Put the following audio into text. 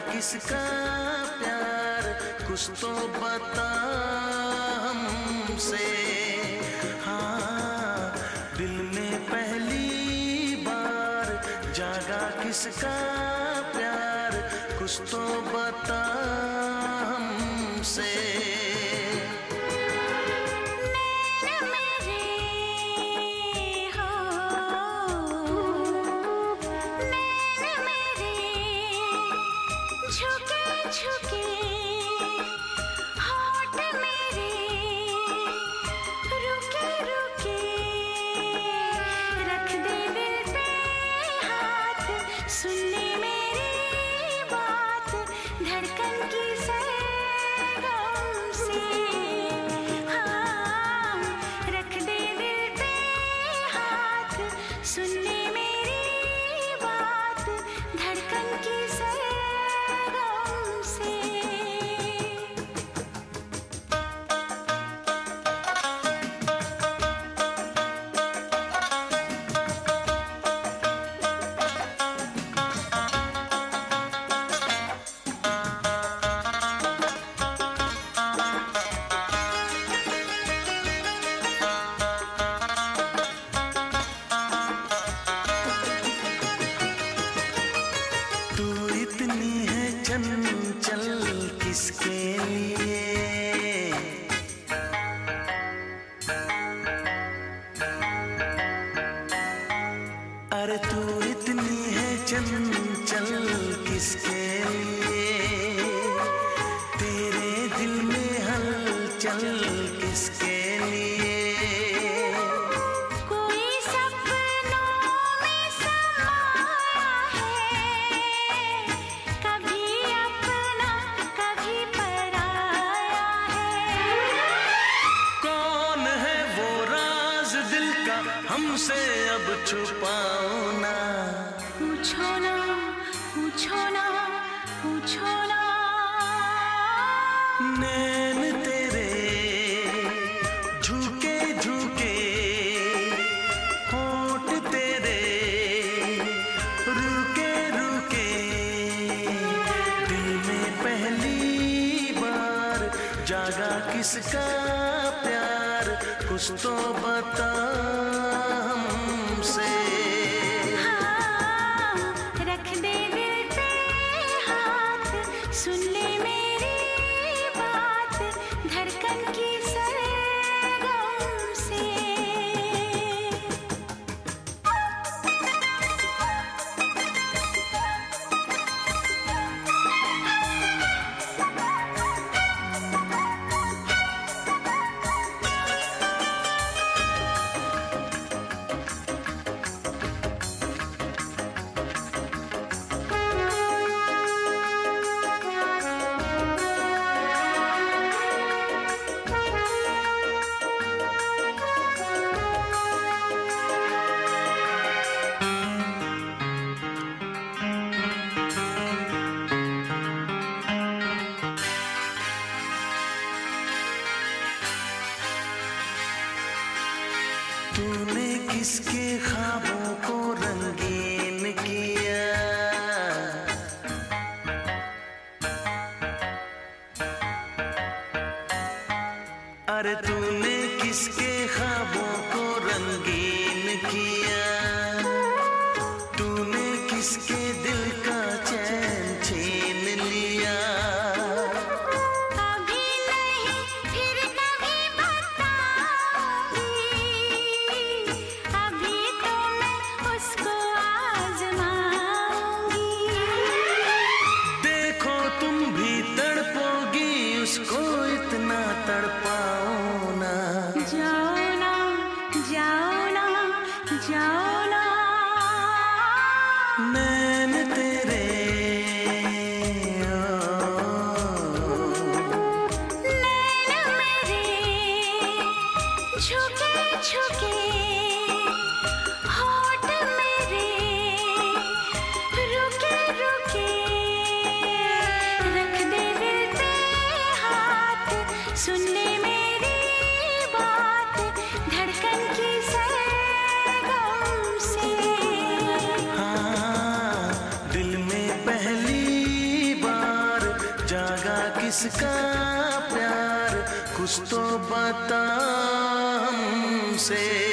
किसका प्यार, कुछ तो बता हमसे। हाँ, दिल में पहली बार जागा किसका प्यार, कुछ तो बता हमसे। चंचल किसके लिए, अरे तू इतनी है चंचल किसके लिए, तेरे दिल में हलचल किसके लिए। हमसे अब छुपाओ ना, पूछो ना, पूछो ना, पूछो ना। नैन तेरे झुके झुके, होठ तेरे रुके रुके, दिल में पहली बार जागा किसका प्यार, कुछ तो बता हमसे। हाँ, रख दे दिल पे हाथ, सुन ले मेरी बात, धड़कन की सरगम से। तूने किसके ख्वाबों को रंगीन किया, अरे तूने किसके ख्वाबों को रंगीन किया, तूने किसके दिल का चैन छीन लिया। उसको इतना तड़पाओ ना, जाओ ना, जाओ ना, जाओ ना। नैन तेरे नैन मेरे झुके झुके, होठ मेरे रुके रुके, रख दे दिल पे हाथ, सुन ले मेरी बात, धड़कन की सरगम से। हाँ, दिल में पहली बार कुछ तो बता हमसे।